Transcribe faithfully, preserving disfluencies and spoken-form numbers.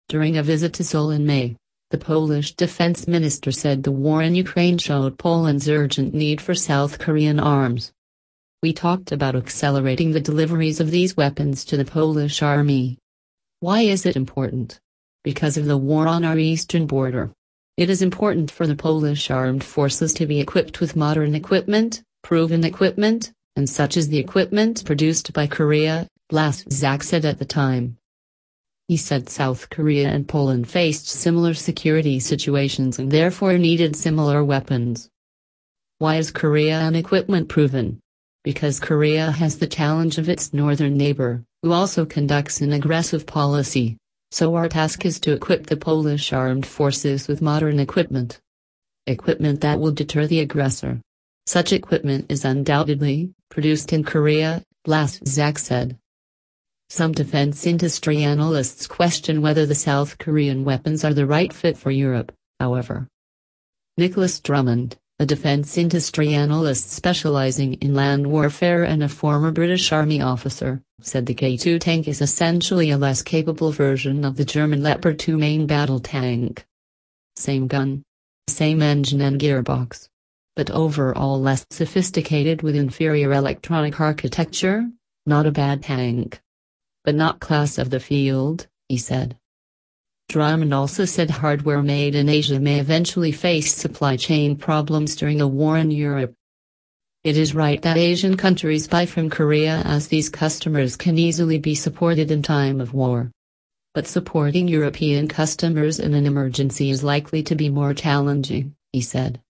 During a visit to Seoul in May, the Polish defense minister said the war in Ukraine showed Poland's urgent need for South Korean arms. We talked about accelerating the deliveries of these weapons to the Polish army. Why is it important? Because of the war on our eastern border. It is important for the Polish armed forces to be equipped with modern equipment, proven equipment, and such as the equipment produced by Korea, Blaszczak said at the time. He said South Korea and Poland faced similar security situations and therefore needed similar weapons. Why is Korea an equipment proven? Because Korea has the challenge of its northern neighbor, who also conducts an aggressive policy, so our task is to equip the Polish armed forces with modern equipment. Equipment that will deter the aggressor. Such equipment is undoubtedly produced in Korea, Blaszczak said. Some defense industry analysts question whether the South Korean weapons are the right fit for Europe, however. Nicholas Drummond, a defense industry analyst specializing in land warfare and a former British Army officer, said the K two tank is essentially a less capable version of the German Leopard two main battle tank. Same gun, same engine and gearbox, but overall less sophisticated with inferior electronic architecture. Not a bad tank, but not class of the field, he said. Drummond also said hardware made in Asia may eventually face supply chain problems during a war in Europe. It is right that Asian countries buy from Korea as these customers can easily be supported in time of war. But supporting European customers in an emergency is likely to be more challenging, he said.